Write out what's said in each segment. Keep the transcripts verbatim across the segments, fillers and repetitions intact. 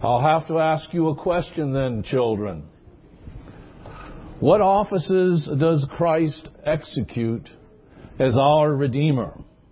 I'll have to ask you a question then, children. What offices does Christ execute as our Redeemer?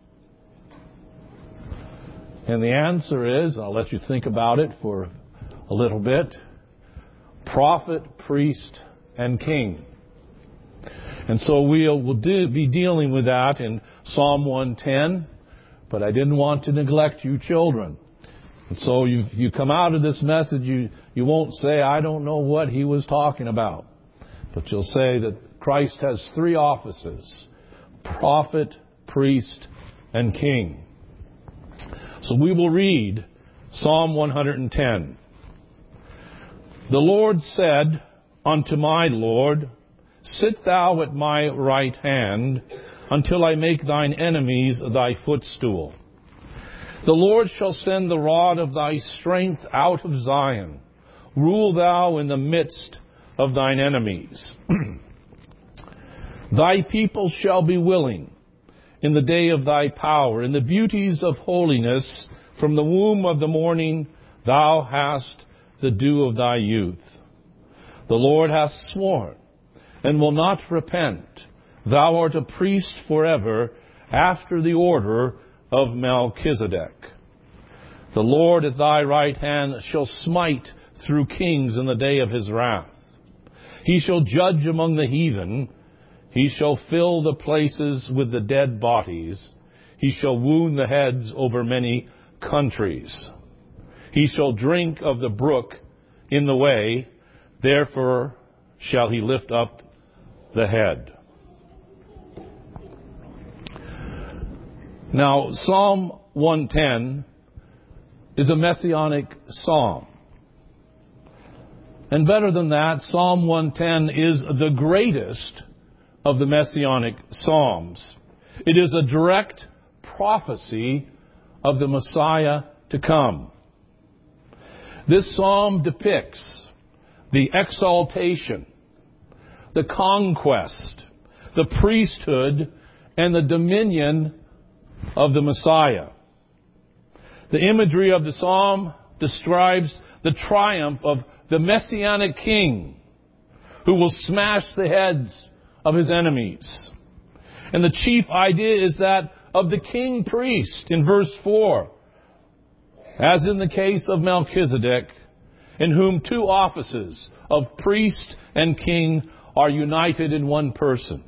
And the answer is, I'll let you think about it for a little bit, prophet, priest, and king. And so we'll, we'll do, be dealing with that in Psalm one ten, but I didn't want to neglect you children. And so you, you come out of this message, you, you won't say, I don't know what he was talking about. But you'll say that Christ has three offices, prophet, priest, and king. So we will read Psalm one ten. The Lord said unto my Lord, sit thou at my right hand until I make thine enemies thy footstool. The Lord shall send the rod of thy strength out of Zion. Rule thou in the midst of thine enemies. Thy people shall be willing in the day of thy power. In the beauties of holiness, from the womb of the morning, thou hast the dew of thy youth. The Lord hath sworn, and will not repent. Thou art a priest forever, after the order of Melchizedek. The Lord at thy right hand shall smite through kings in the day of his wrath. He shall judge among the heathen. He shall fill the places with the dead bodies. He shall wound the heads over many countries. He shall drink of the brook in the way. Therefore shall he lift up the head. Now, Psalm one ten is a messianic psalm. And better than that, Psalm one ten is the greatest of the messianic psalms. It is a direct prophecy of the Messiah to come. This psalm depicts the exaltation, the conquest, the priesthood, and the dominion of the Messiah. The imagery of the psalm describes the triumph of the Messianic King who will smash the heads of his enemies. And the chief idea is that of the king priest in verse four, as in the case of Melchizedek, in whom two offices of priest and king are united in one person.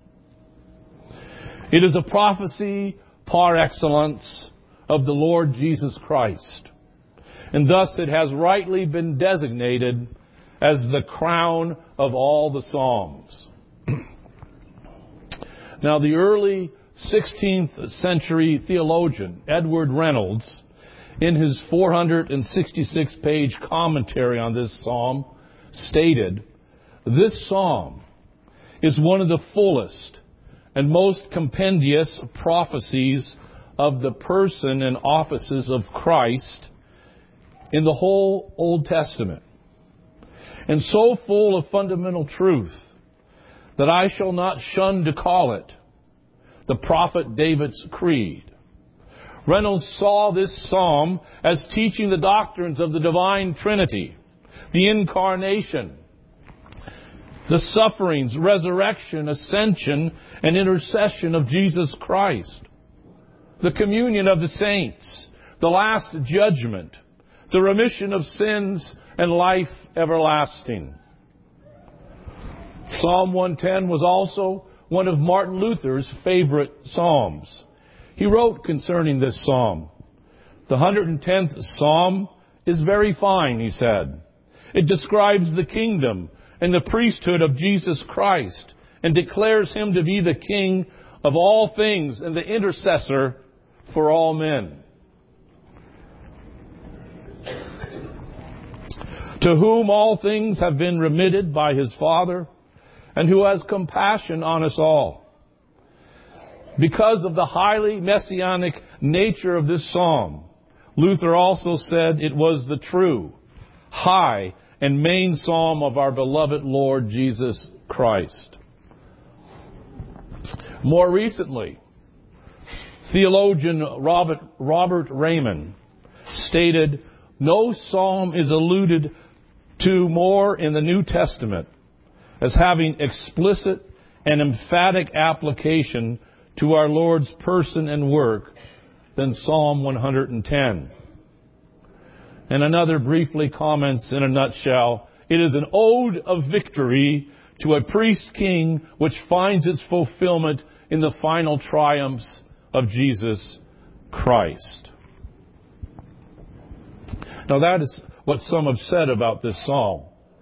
It is a prophecy par excellence of the Lord Jesus Christ. And thus it has rightly been designated as the crown of all the Psalms. Now, the early sixteenth century theologian Edward Reynolds, in his four hundred sixty-six page commentary on this psalm, stated, "This psalm is one of the fullest and most compendious prophecies of the person and offices of Christ in the whole Old Testament, and so full of fundamental truth that I shall not shun to call it the prophet David's creed." Reynolds saw this psalm as teaching the doctrines of the divine Trinity, the incarnation, the sufferings, resurrection, ascension, and intercession of Jesus Christ, the communion of the saints, the last judgment, the remission of sins, and life everlasting. Psalm one ten was also one of Martin Luther's favorite psalms. He wrote concerning this psalm, "The one hundred tenth psalm is very fine," he said. "It describes the kingdom and the priesthood of Jesus Christ and declares him to be the King of all things and the intercessor for all men. To whom all things have been remitted by his Father, and who has compassion on us all." Because of the highly messianic nature of this psalm, Luther also said it was the true, high, and main psalm of our beloved Lord Jesus Christ. More recently, theologian Robert, Robert Raymond stated, no psalm is alluded to more in the New Testament as having explicit and emphatic application to our Lord's person and work than Psalm one hundred ten. And another briefly comments in a nutshell, it is an ode of victory to a priest king which finds its fulfillment in the final triumphs of Jesus Christ. Now that is what some have said about this psalm.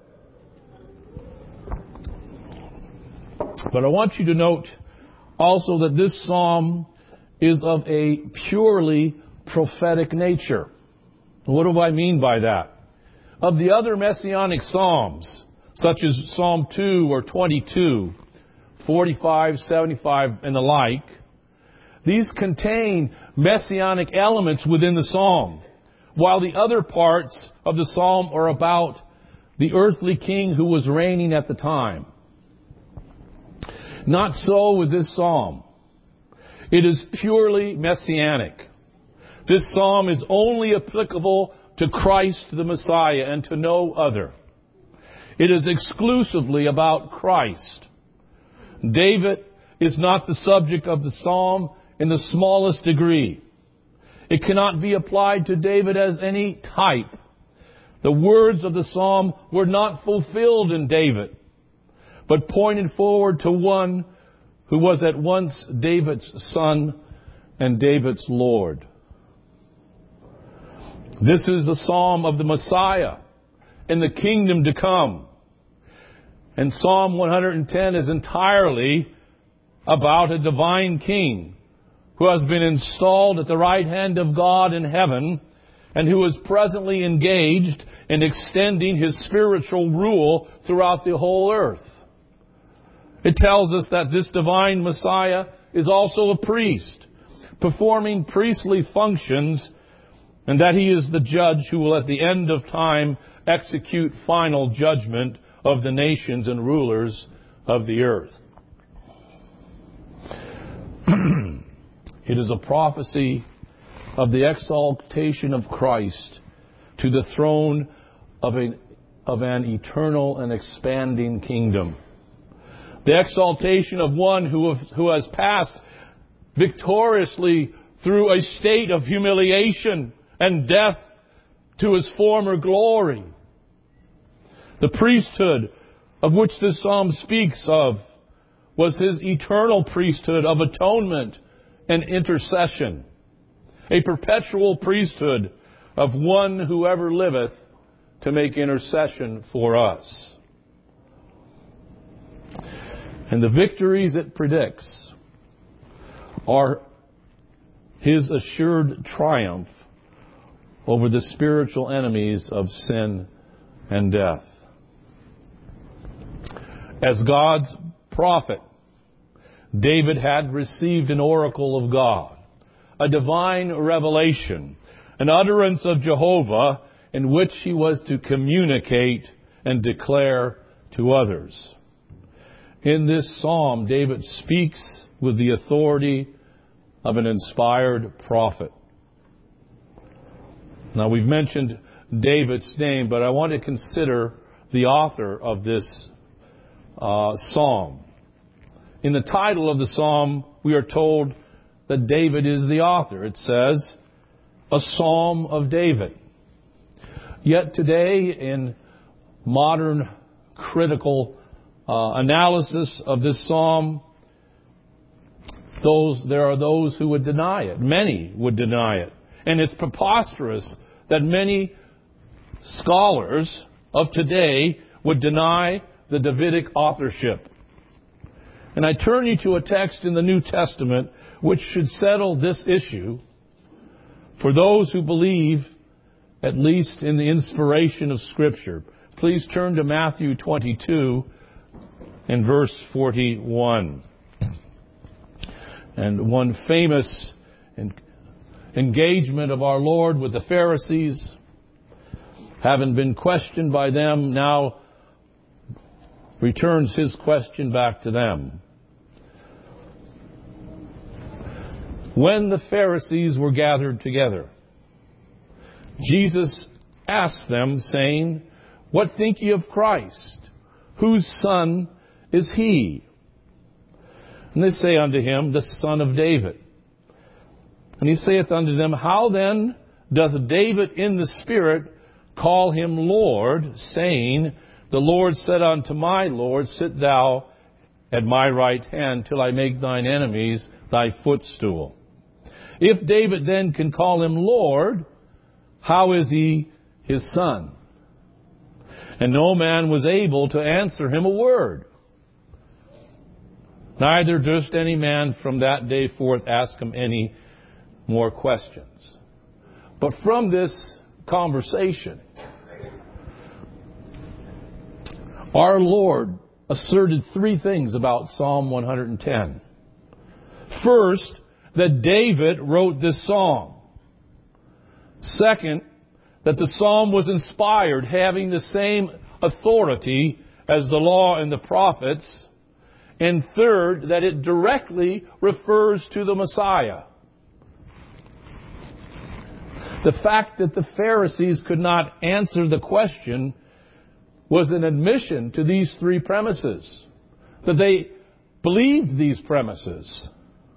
But I want you to note also that this psalm is of a purely prophetic nature. What do I mean by that? Of the other messianic psalms, such as Psalm two or twenty-two, forty-five, seventy-five, and the like, these contain messianic elements within the psalm, while the other parts of the psalm are about the earthly king who was reigning at the time. Not so with this psalm. It is purely messianic. This psalm is only applicable to Christ the Messiah and to no other. It is exclusively about Christ. David is not the subject of the psalm in the smallest degree. It cannot be applied to David as any type. The words of the psalm were not fulfilled in David, but pointed forward to one who was at once David's son and David's Lord. This is a psalm of the Messiah and the kingdom to come. And Psalm one hundred ten is entirely about a divine king who has been installed at the right hand of God in heaven and who is presently engaged in extending his spiritual rule throughout the whole earth. It tells us that this divine Messiah is also a priest, performing priestly functions, and that he is the judge who will at the end of time execute final judgment of the nations and rulers of the earth. It is a prophecy of the exaltation of Christ to the throne of an, of an eternal and expanding kingdom. The exaltation of one who, have, who has passed victoriously through a state of humiliation and death to his former glory. The priesthood of which this psalm speaks of was his eternal priesthood of atonement and intercession, a perpetual priesthood of one who ever liveth to make intercession for us. And the victories it predicts are his assured triumph over the spiritual enemies of sin and death. As God's prophet, David had received an oracle of God, a divine revelation, an utterance of Jehovah in which he was to communicate and declare to others. In this psalm, David speaks with the authority of an inspired prophet. Now, we've mentioned David's name, but I want to consider the author of this uh, psalm. In the title of the psalm, we are told that David is the author. It says, a psalm of David. Yet today, in modern critical uh, analysis of this psalm, those there are those who would deny it. Many would deny it. And it's preposterous that many scholars of today would deny the Davidic authorship. And I turn you to a text in the New Testament which should settle this issue for those who believe, at least in the inspiration of Scripture. Please turn to Matthew twenty-two and verse forty-one. And one famous engagement of our Lord with the Pharisees, having been questioned by them, now returns his question back to them. When the Pharisees were gathered together, Jesus asked them, saying, What think ye of Christ? Whose son is he? And they say unto him, The son of David. And he saith unto them, How then doth David in the Spirit call him Lord, saying, The Lord said unto my Lord, Sit thou at my right hand till I make thine enemies thy footstool. If David then can call him Lord, how is he his son? And no man was able to answer him a word. Neither durst any man from that day forth ask him any more questions. But from this conversation, our Lord asserted three things about Psalm one hundred ten. First, that David wrote this psalm. Second, that the psalm was inspired, having the same authority as the law and the prophets. And third, that it directly refers to the Messiah. The fact that the Pharisees could not answer the question was an admission to these three premises, that they believed these premises.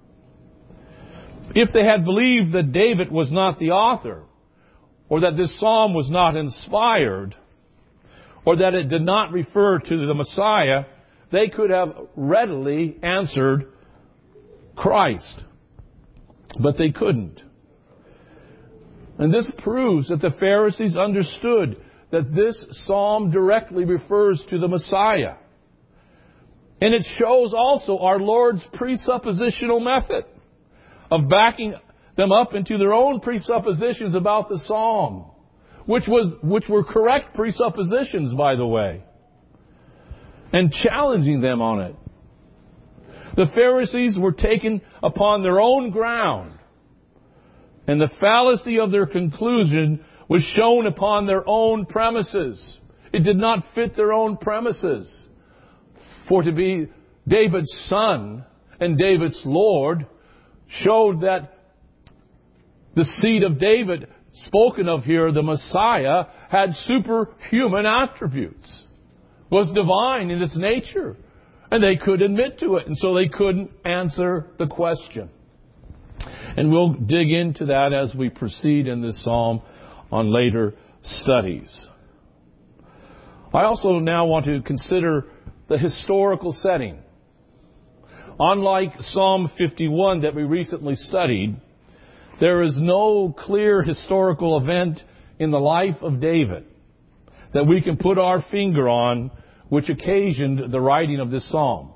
If they had believed that David was not the author, or that this psalm was not inspired, or that it did not refer to the Messiah, they could have readily answered Christ. But they couldn't. And this proves that the Pharisees understood that this psalm directly refers to the Messiah. And it shows also our Lord's presuppositional method of backing them up into their own presuppositions about the psalm, which was which were correct presuppositions, by the way, and challenging them on it. The Pharisees were taken upon their own ground, and the fallacy of their conclusion was shown upon their own premises. It did not fit their own premises. For to be David's son and David's Lord showed that the seed of David, spoken of here, the Messiah, had superhuman attributes, was divine in its nature. And they could admit to it, and so they couldn't answer the question. And we'll dig into that as we proceed in this psalm on later studies. I also now want to consider the historical setting. Unlike Psalm fifty-one that we recently studied, there is no clear historical event in the life of David that we can put our finger on which occasioned the writing of this psalm.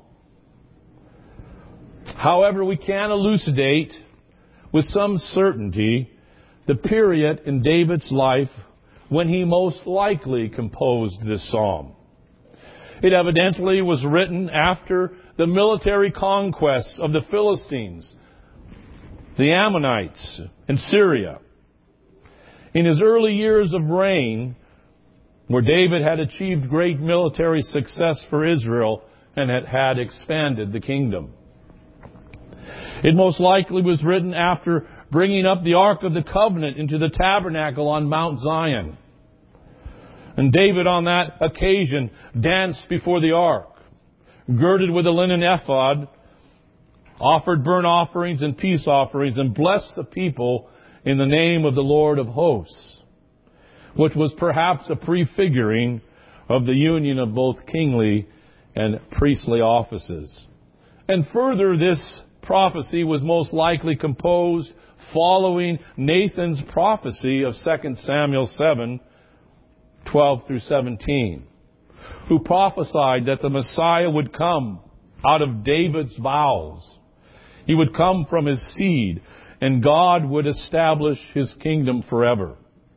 However, we can elucidate with some certainty the period in David's life when he most likely composed this psalm. It evidently was written after the military conquests of the Philistines, the Ammonites, and Syria. In his early years of reign, where David had achieved great military success for Israel and had, had expanded the kingdom. It most likely was written after bringing up the Ark of the Covenant into the tabernacle on Mount Zion. And David on that occasion danced before the Ark, girded with a linen ephod, offered burnt offerings and peace offerings, and blessed the people in the name of the Lord of hosts, which was perhaps a prefiguring of the union of both kingly and priestly offices. And further, this prophecy was most likely composed following Nathan's prophecy of Second Samuel seven, twelve through seventeen, who prophesied that the Messiah would come out of David's bowels. He would come from his seed, and God would establish his kingdom forever.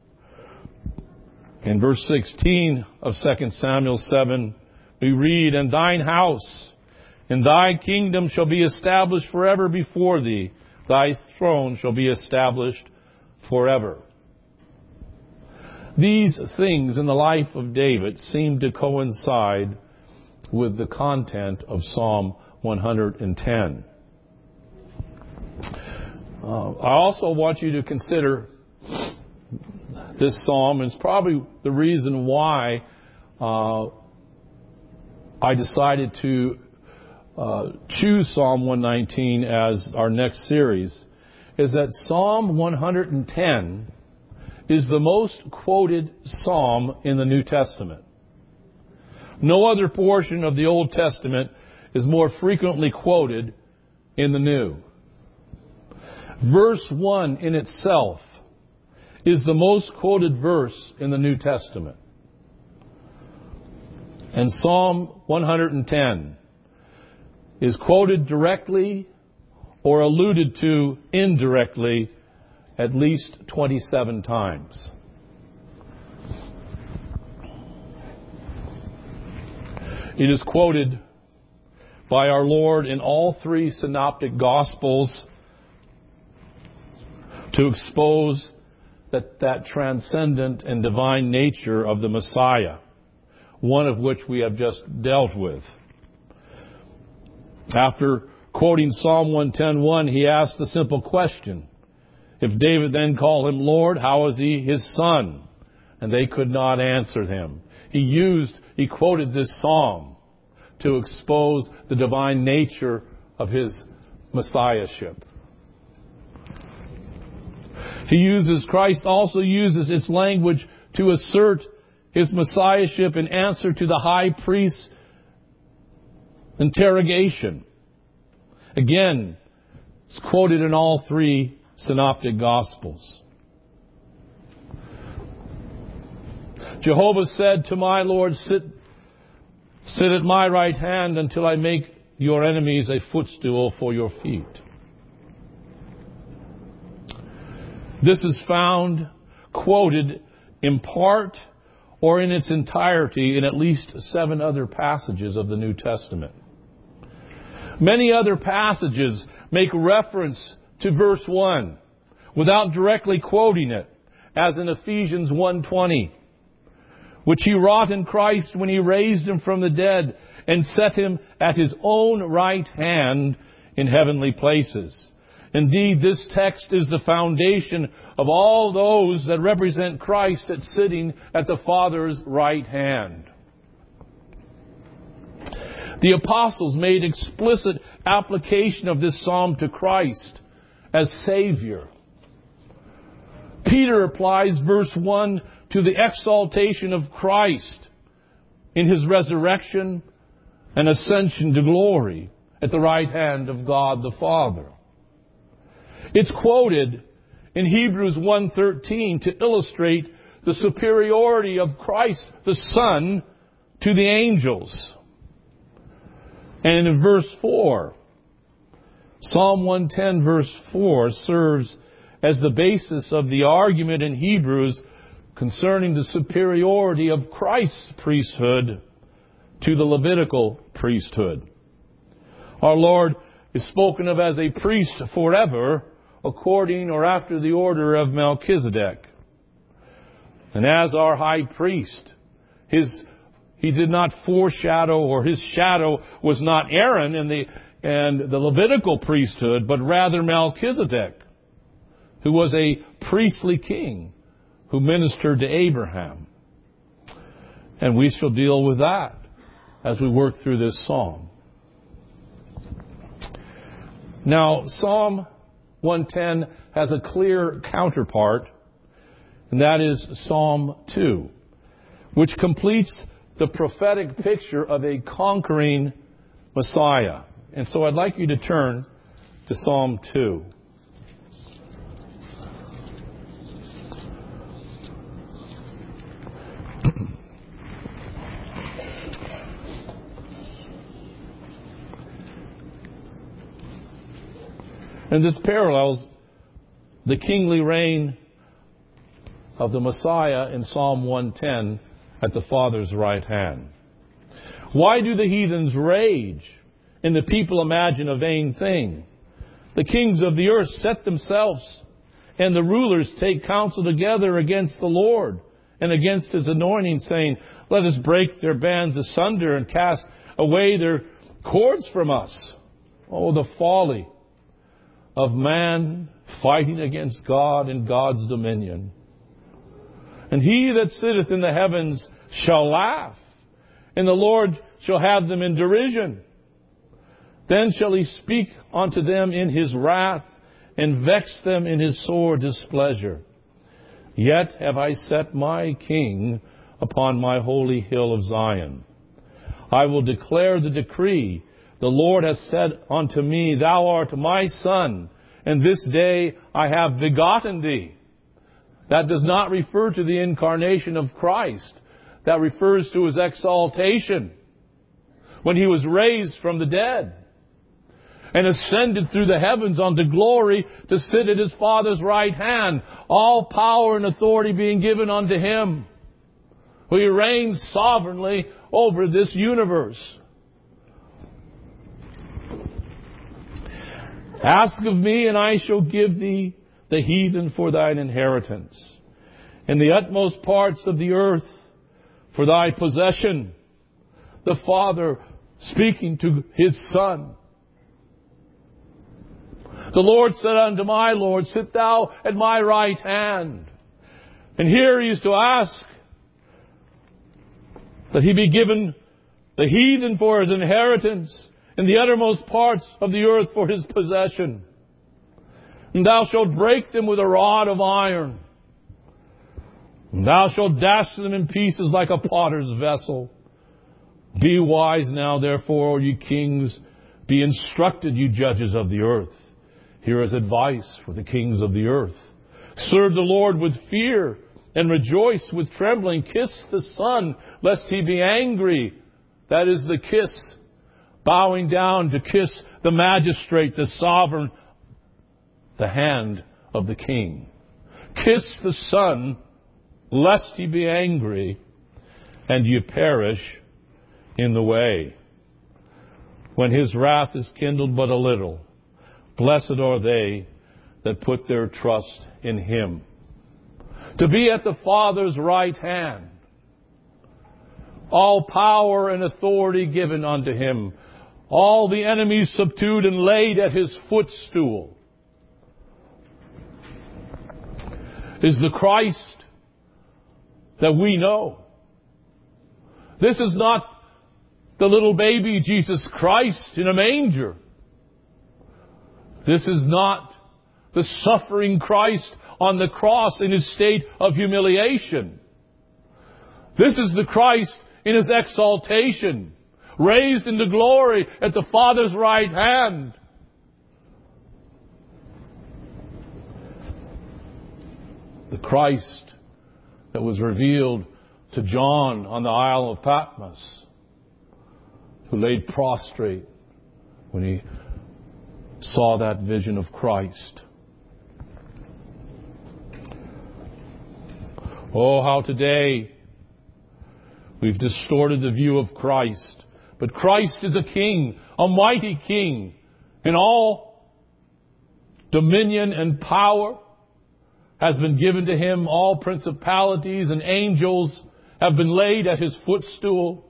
In verse sixteen of Second Samuel seven, we read, And thine house and thy kingdom shall be established forever before thee. Thy throne shall be established forever. These things in the life of David seem to coincide with the content of Psalm one hundred ten. Uh, I also want you to consider this psalm, and it's probably the reason why uh, I decided to uh, choose Psalm one nineteen as our next series, is that Psalm one ten is the most quoted psalm in the New Testament. No other portion of the Old Testament is more frequently quoted in the New. Verse one in itself is the most quoted verse in the New Testament. And Psalm one ten is quoted directly or alluded to indirectly at least twenty-seven times. It is quoted by our Lord in all three synoptic Gospels to expose that, that transcendent and divine nature of the Messiah, one of which we have just dealt with. After quoting Psalm one ten one, he asked the simple question, if David then called him Lord, how is he his son? And they could not answer him. He used, he quoted this psalm to expose the divine nature of his messiahship. He uses, Christ also uses its language to assert his messiahship in answer to the high priest's interrogation. Again, it's quoted in all three synoptic Gospels. Jehovah said to my Lord, sit, sit at my right hand until I make your enemies a footstool for your feet. This is found quoted in part or in its entirety in at least seven other passages of the New Testament. Many other passages make reference to verse one without directly quoting it, as in Ephesians one twenty, which he wrought in Christ when he raised him from the dead and set him at his own right hand in heavenly places. Indeed, this text is the foundation of all those that represent Christ at sitting at the Father's right hand. The apostles made explicit application of this psalm to Christ as Savior. Peter applies verse one to the exaltation of Christ in his resurrection and ascension to glory at the right hand of God the Father. It's quoted in Hebrews one thirteen to illustrate the superiority of Christ the Son to the angels. And in verse four, Psalm one ten verse four serves as the basis of the argument in Hebrews concerning the superiority of Christ's priesthood to the Levitical priesthood. Our Lord is spoken of as a priest forever, according or after the order of Melchizedek. And as our high priest, his he did not foreshadow, or his shadow was not Aaron and the and the Levitical priesthood, but rather Melchizedek, who was a priestly king who ministered to Abraham. And we shall deal with that as we work through this psalm. Now, Psalm one ten has a clear counterpart, and that is Psalm two, which completes the prophetic picture of a conquering Messiah. And so I'd like you to turn to Psalm two. And this parallels the kingly reign of the Messiah in Psalm one ten at the Father's right hand. Why do the heathens rage and the people imagine a vain thing? The kings of the earth set themselves, and the rulers take counsel together against the Lord and against his anointing, saying, let us break their bands asunder and cast away their cords from us. Oh, the folly of man fighting against God and God's dominion. And he that sitteth in the heavens shall laugh, and the Lord shall have them in derision. Then shall he speak unto them in his wrath, and vex them in his sore displeasure. Yet have I set my king upon my holy hill of Zion. I will declare the decree. The Lord has said unto me, Thou art my son, and this day I have begotten thee. That does not refer to the incarnation of Christ. That refers to his exaltation, when he was raised from the dead and ascended through the heavens unto glory to sit at his Father's right hand, all power and authority being given unto him, who he reigns sovereignly over this universe. Ask of me, and I shall give thee the heathen for thine inheritance, and the utmost parts of the earth for thy possession. The Father speaking to his Son. The Lord said unto my Lord, Sit thou at my right hand. And here he is to ask that he be given the heathen for his inheritance, and the uttermost parts of the earth for his possession. And thou shalt break them with a rod of iron. And thou shalt dash them in pieces like a potter's vessel. Be wise now, therefore, ye kings. Be instructed, you judges of the earth. Here is advice for the kings of the earth. Serve the Lord with fear, and rejoice with trembling. Kiss the Son, lest he be angry. That is the kiss. Bowing down to kiss the magistrate, the sovereign, the hand of the king. Kiss the Son, lest he be angry, and you perish in the way. When his wrath is kindled but a little, blessed are they that put their trust in him. To be at the Father's right hand, all power and authority given unto him, all the enemies subdued and laid at his footstool, is the Christ that we know. This is not the little baby Jesus Christ in a manger. This is not the suffering Christ on the cross in his state of humiliation. This is the Christ in his exaltation, raised into glory at the Father's right hand. The Christ that was revealed to John on the Isle of Patmos, who laid prostrate when he saw that vision of Christ. Oh, how today we've distorted the view of Christ. But Christ is a king, a mighty king, and all dominion and power has been given to him. All principalities and angels have been laid at his footstool.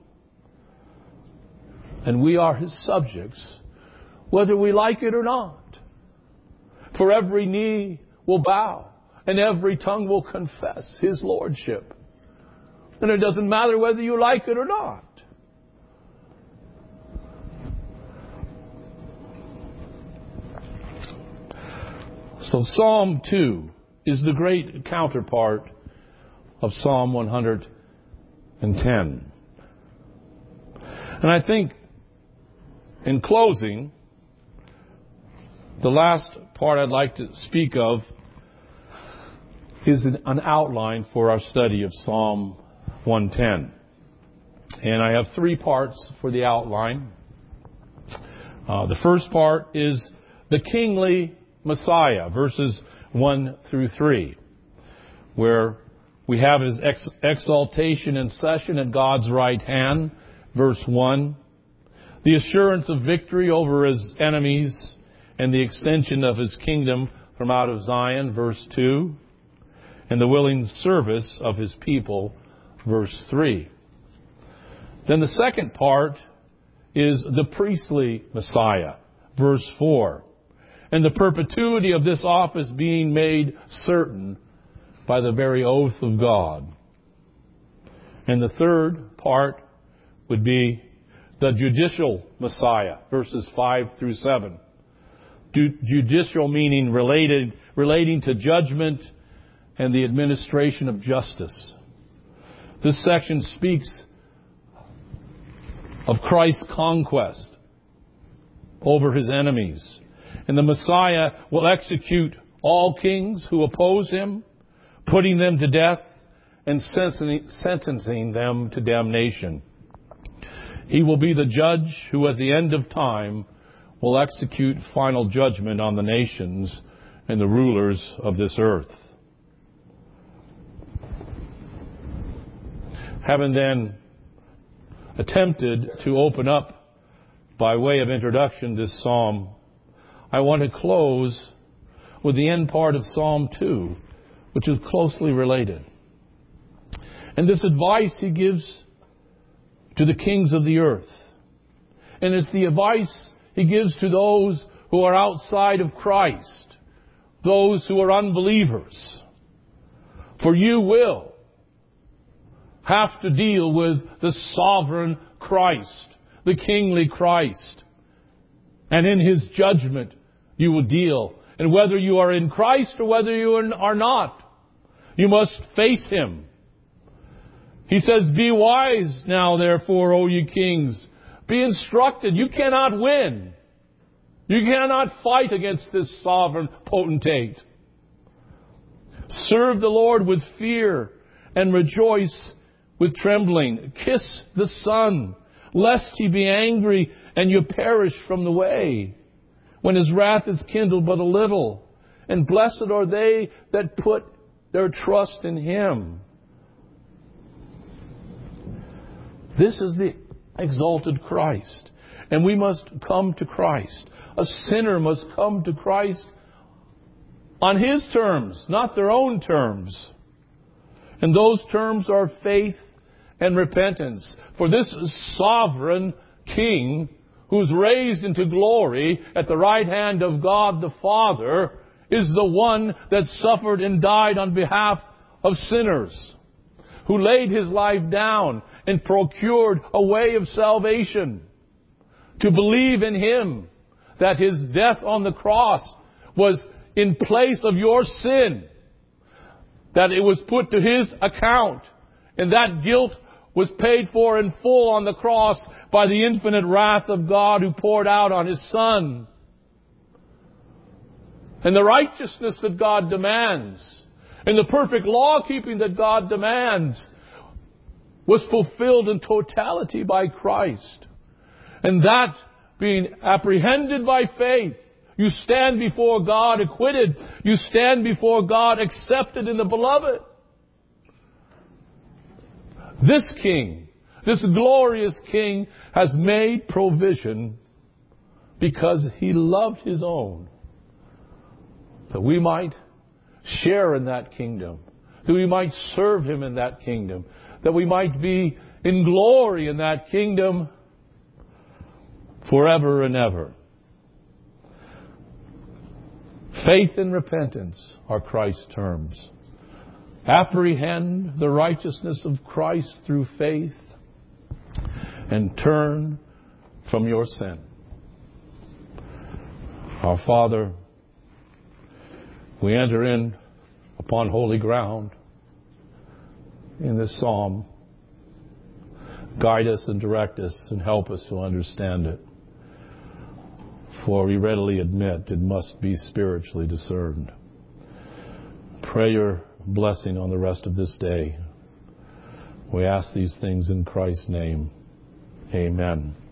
And we are his subjects, whether we like it or not. For every knee will bow, and every tongue will confess his lordship. And it doesn't matter whether you like it or not. So Psalm two is the great counterpart of Psalm one hundred ten. And I think, in closing, the last part I'd like to speak of is an, an outline for our study of Psalm one ten. And I have three parts for the outline. Uh, the first part is the kingly Messiah, verses one through three, where we have his ex- exaltation and session at God's right hand, verse one, the assurance of victory over his enemies, and the extension of his kingdom from out of Zion, verse two, and the willing service of his people, verse three. Then the second part is the priestly Messiah, verse four, and the perpetuity of this office being made certain by the very oath of God, And the third part would be the judicial Messiah, verses five through seven. Ju- judicial meaning related, relating to judgment and the administration of justice. This section speaks of Christ's conquest over his enemies. And the Messiah will execute all kings who oppose him, putting them to death and sentencing them to damnation. He will be the judge who at the end of time will execute final judgment on the nations and the rulers of this earth. Having then attempted to open up, by way of introduction, this psalm, I want to close with the end part of Psalm two, which is closely related. And this advice he gives to the kings of the earth. And it's the advice he gives to those who are outside of Christ, those who are unbelievers. For you will have to deal with the sovereign Christ, the kingly Christ. And in his judgment, you will deal. And whether you are in Christ or whether you are not, you must face him. He says, be wise now, therefore, O ye kings. Be instructed. You cannot win. You cannot fight against this sovereign potentate. Serve the Lord with fear and rejoice with trembling. Kiss the Son, lest he be angry and you perish from the way, when his wrath is kindled but a little. And blessed are they that put their trust in him. This is the exalted Christ. And we must come to Christ. A sinner must come to Christ on his terms, not their own terms. And those terms are faith and repentance. For this sovereign King, who's raised into glory at the right hand of God the Father, is the one that suffered and died on behalf of sinners, who laid his life down and procured a way of salvation. To believe in him, that his death on the cross was in place of your sin, that it was put to his account, and that guilt was paid for in full on the cross by the infinite wrath of God who poured out on his Son. And the righteousness that God demands, and the perfect law-keeping that God demands, was fulfilled in totality by Christ. And that being apprehended by faith, you stand before God acquitted. You stand before God accepted in the Beloved. This King, this glorious King, has made provision because he loved his own, that we might share in that kingdom, that we might serve him in that kingdom, that we might be in glory in that kingdom forever and ever. Faith and repentance are Christ's terms. Apprehend the righteousness of Christ through faith and turn from your sin. Our Father, we enter in upon holy ground in this psalm. Guide us and direct us and help us to understand it. For we readily admit it must be spiritually discerned. Pray your blessing on the rest of this day. We ask these things in Christ's name. Amen.